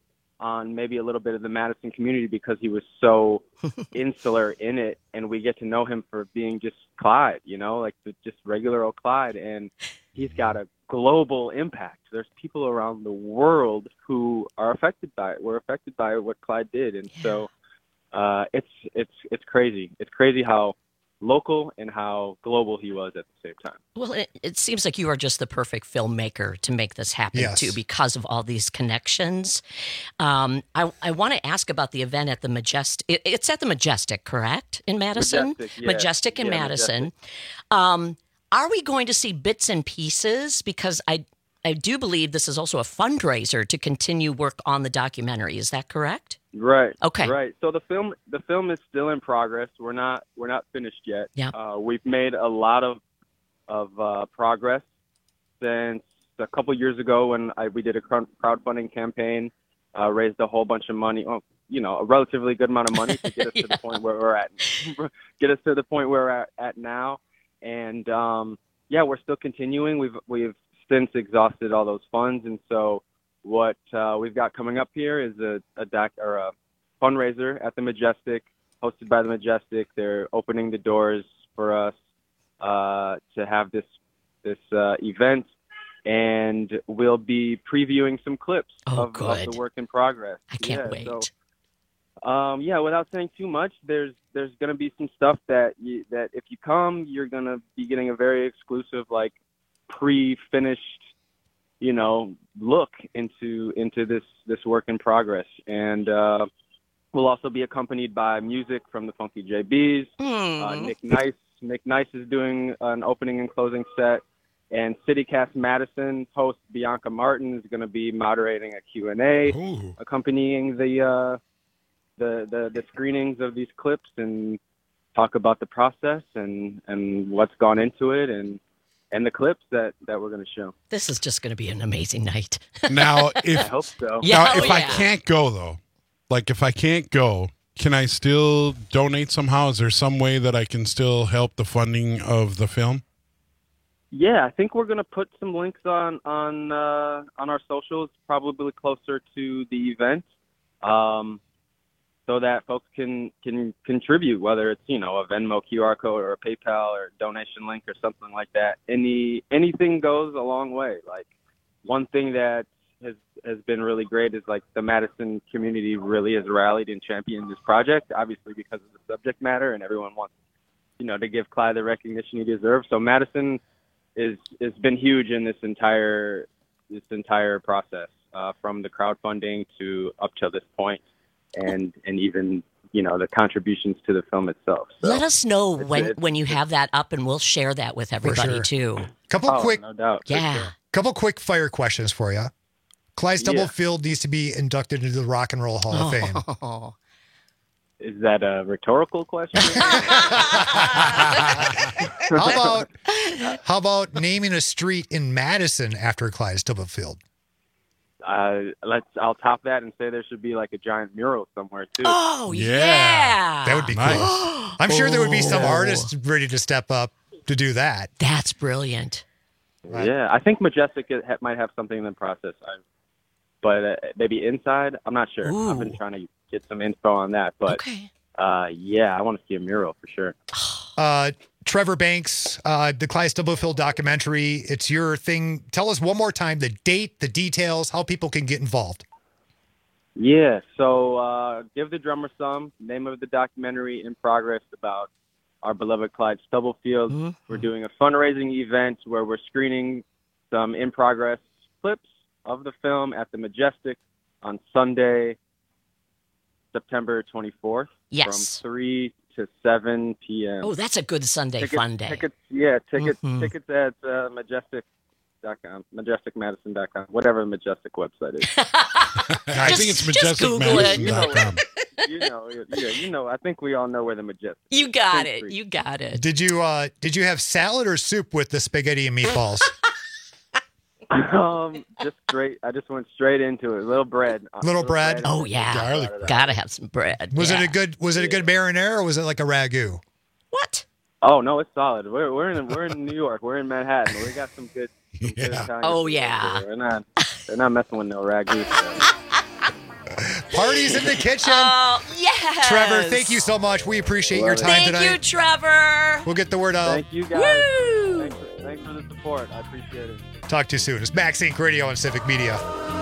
D: on maybe a little bit of the Madison community because he was so insular in it, and we get to know him for being just Clyde, you know, like the, just regular old Clyde, and he's got a global impact. There's people around the world who are affected by it. Were affected by what Clyde did, and so uh, it's it's it's crazy. It's crazy how local and how global he was at the same time.
R: Well, it, it seems like you are just the perfect filmmaker to make this happen,
D: Yes.
R: too, because of all these connections. Um, I, I want to ask about the event at the Majestic. It, it's at the Majestic, correct, in Madison?
D: Majestic, yeah.
R: Majestic in
D: Yeah,
R: Madison.
D: Majestic.
R: Um, are we going to see bits and pieces? Because I, I do believe this is also a fundraiser to continue work on the documentary. Is that correct?
D: Right.
R: Okay.
D: Right. So the film the film is still in progress. We're not we're not finished yet.
R: Yeah.
D: Uh, we've made a lot of of uh, progress since a couple years ago when I, we did a crowd- crowdfunding campaign, uh, raised a whole bunch of money. Oh, you know, a relatively good amount of money to get us to the point where we're at. Get us to the point where we're at, at now. And um, yeah, we're still continuing. We've we've since exhausted all those funds, and so. What uh, we've got coming up here is a, a doc or a fundraiser at the Majestic, hosted by the Majestic. They're opening the doors for us uh, to have this this uh, event, and we'll be previewing some clips
R: Oh,
D: of, of
R: good.
D: the work in progress.
R: I can't
D: yeah,
R: wait.
D: So, um, yeah, without saying too much, there's there's going to be some stuff that you, that if you come, you're going to be getting a very exclusive, like pre-finished, you know, look into into this this work in progress, and uh, we'll also be accompanied by music from the Funky J Bs. Uh, Nick Nice, Nick Nice is doing an opening and closing set, and CityCast Madison host Bianca Martin is going to be moderating a Q and A, accompanying the, uh, the the the screenings of these clips and talk about the process and and what's gone into it and. And the clips that, that we're going to show.
R: This is just going to be an amazing night.
S: Now, if
D: I hope so.
R: Yeah,
S: now,
R: oh,
S: if I
R: yeah.
S: can't go though, like if I can't go, can I still donate somehow? Is there some way that I can still help the funding of the film?
D: Yeah, I think we're going to put some links on on uh, on our socials, probably closer to the event, um, so that folks can can contribute, whether it's, you know, a Venmo Q R code or a PayPal or a donation link or something like that. Any anything goes a long way. Like, one thing that has has been really great is, like, the Madison community really has rallied and championed this project, obviously because of the subject matter, and everyone wants, you know, to give Clyde the recognition he deserves. So Madison is has been huge in this entire this entire process, uh, from the crowdfunding to up till this point. And and even, you know, the contributions to the film itself. So
R: Let us know
D: it's-
R: when,
D: it's-
R: when you have that up, and we'll share that with everybody
O: sure.
R: too.
O: Couple
D: Oh,
O: quick,
D: no doubt. for
R: Yeah.
D: sure.
O: couple quick fire questions for you. Clyde
D: Yeah.
O: Stubblefield needs to be inducted into the Rock and Roll Hall of Fame.
D: Is that a rhetorical question?
O: How about how about naming a street in Madison after Clyde Stubblefield?
D: Uh, let's. I'll top that and say there should be like a giant mural somewhere too.
R: Oh yeah,
O: That would be
S: Nice.
O: cool. I'm sure there would be some
D: Oh.
O: artists ready to step up to do that.
R: That's brilliant.
D: Yeah, I think Majestic it ha- might have something in the process. I, but uh, maybe inside, I'm not sure. I've been trying to get some info on that, but uh, yeah, I want to see a mural for sure.
O: Uh, Trevor Banks, uh, the Clyde Stubblefield documentary. It's your thing. Tell us one more time the date, the details, how people can get involved.
D: Yeah, so uh, Give the Drummer Some, name of the documentary in progress about our beloved Clyde Stubblefield. We're doing a fundraising event where we're screening some in progress clips of the film at the Majestic on Sunday, September twenty-fourth.
R: Yes.
D: From three to seven p.m.
R: Oh, that's a good Sunday
D: Tickets-
R: fun day.
D: Tickets, yeah, tickets,
R: Mhm.
D: tickets at uh, majestic dot com, majestic madison dot com, whatever the Majestic website is.
S: I think it's
R: just Google it.
S: majestic madison dot com.
D: You know, yeah, you know. I think we all know where the Majestic.
R: You got it. You got it.
O: Did you uh, did you have salad or soup with the spaghetti and meatballs?
D: um, just straight. I just went straight into it. Little bread.
O: Little bread?
R: Oh yeah,
O: Garlic.
R: gotta have some bread.
O: Was
R: yeah.
O: it a good was it a good marinara or was it like a ragu?
D: Oh no, it's solid. We're we're in we're in New York. We're in Manhattan. We got some good. Some good Italian
R: Oh,
D: food
R: yeah.
D: there. They're not. They're not messing with no ragu.
O: Parties in the kitchen.
R: Oh yes.
O: Trevor, thank you so much. We appreciate your
D: Love it.
O: time
R: Thank
O: tonight.
R: you, Trevor.
O: We'll get the word out.
D: Thank you guys.
R: Woo!
D: Thanks for, thanks for the support. I appreciate it.
O: Talk to you soon. It's Max Inc Radio on Civic Media.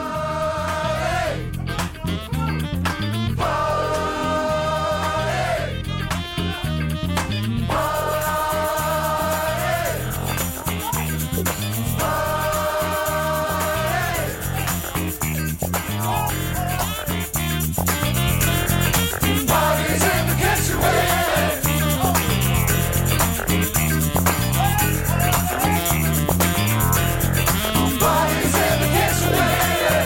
T: Parties in the kitchen. Parties in the kitchen.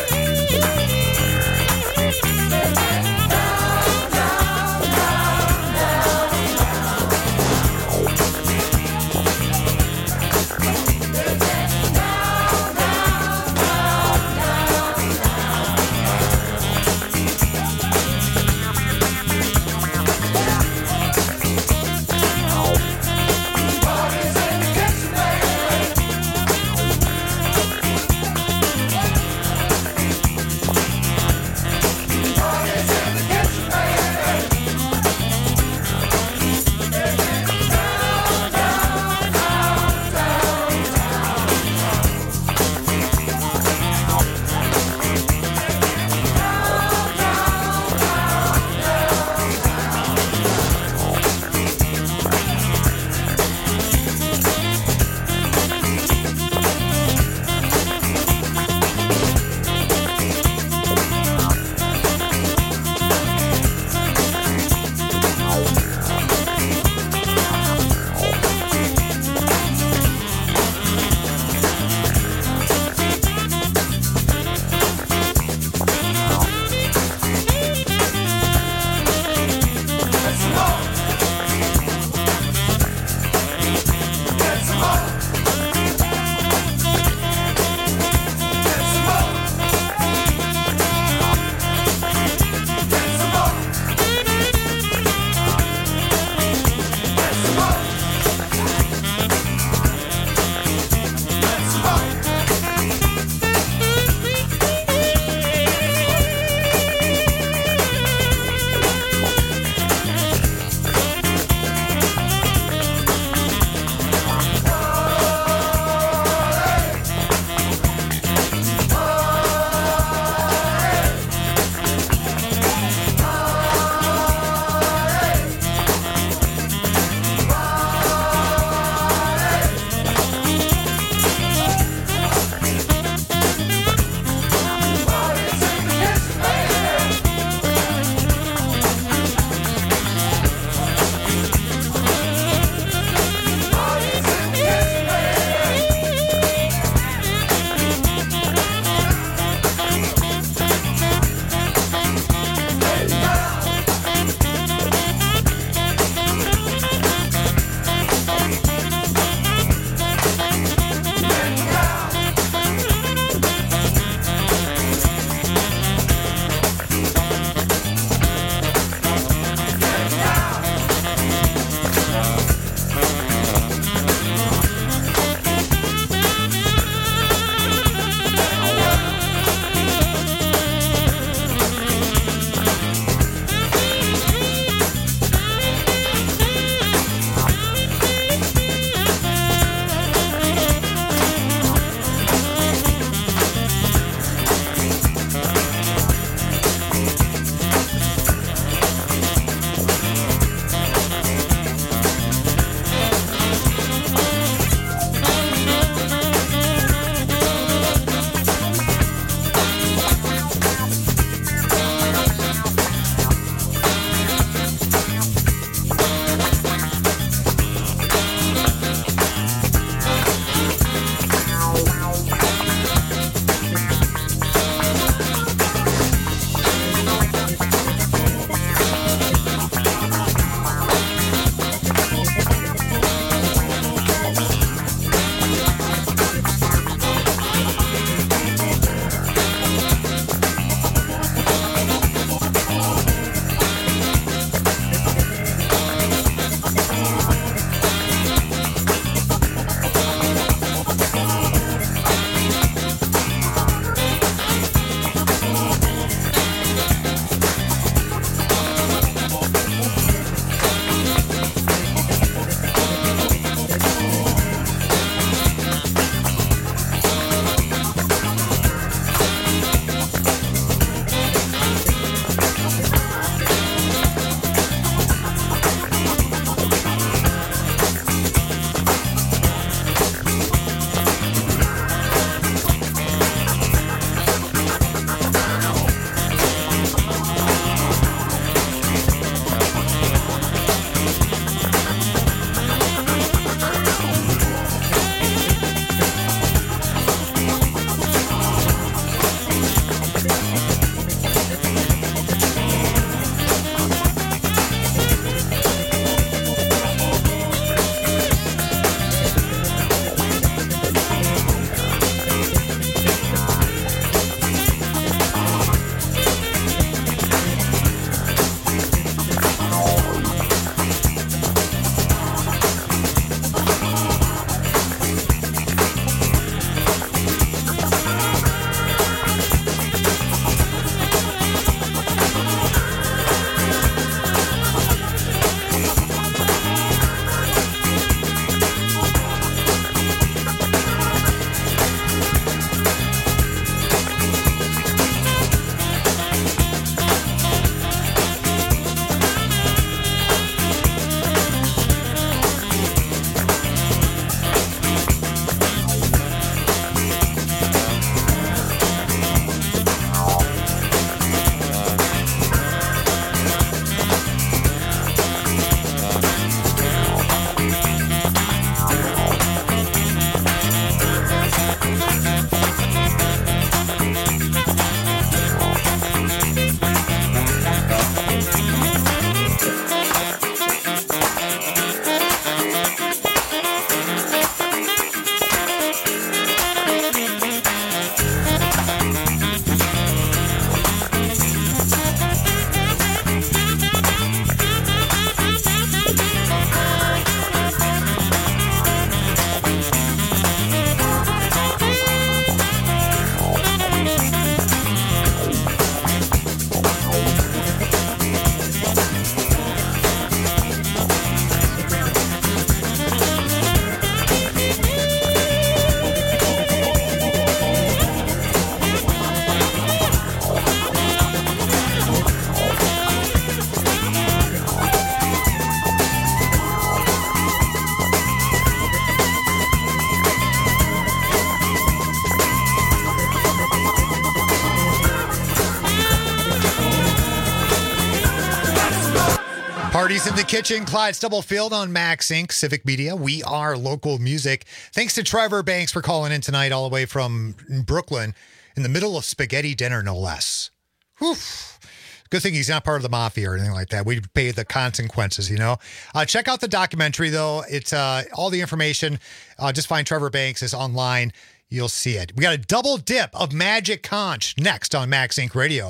O: Parties in the Kitchen, Clyde Stubblefield on Max Incorporated. Civic Media. We are local music. Thanks to Trevor Banks for calling in tonight all the way from Brooklyn in the middle of spaghetti dinner, no less. Whew. Good thing he's not part of the mafia or anything like that. We'd pay the consequences, you know. Uh, check out the documentary, though. It's uh, all the information. Uh, just find Trevor Banks is online. You'll see it. We got a double dip of Magic Conch next on Max Incorporated Radio.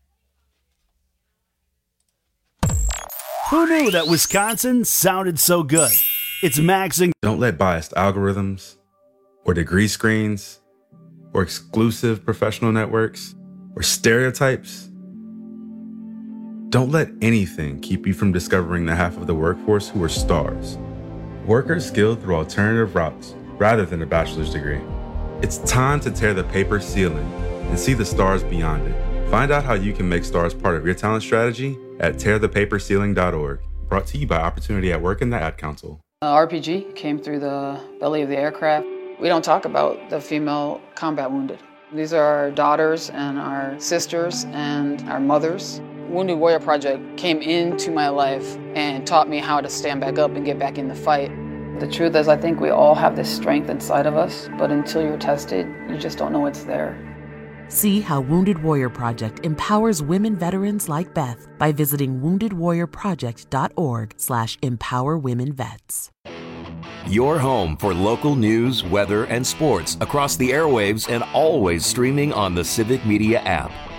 N: Who knew that Wisconsin sounded so good? It's Max Incorporated.
E: Don't let biased algorithms or degree screens or exclusive professional networks or stereotypes. Don't let anything keep you from discovering the half of the workforce who are stars. Workers skilled through alternative routes rather than a bachelor's degree. It's time to tear the paper ceiling and see the stars beyond it. Find out how you can make stars part of your talent strategy at tear the paper ceiling dot org. Brought to you by Opportunity at Work and the Ad Council.
F: Uh, R P G came through the belly of the aircraft. We don't talk about the female combat wounded. These are our daughters and our sisters and our mothers. Wounded Warrior Project came into my life and taught me how to stand back up and get back in the fight. The truth is, I think we all have this strength inside of us, but until you're tested, you just don't know it's there.
H: See how Wounded Warrior Project empowers women veterans like Beth by visiting wounded warrior project dot org slash empower women vets.
X: Your home for local news, weather, and sports across the airwaves and always streaming on the Civic Media app.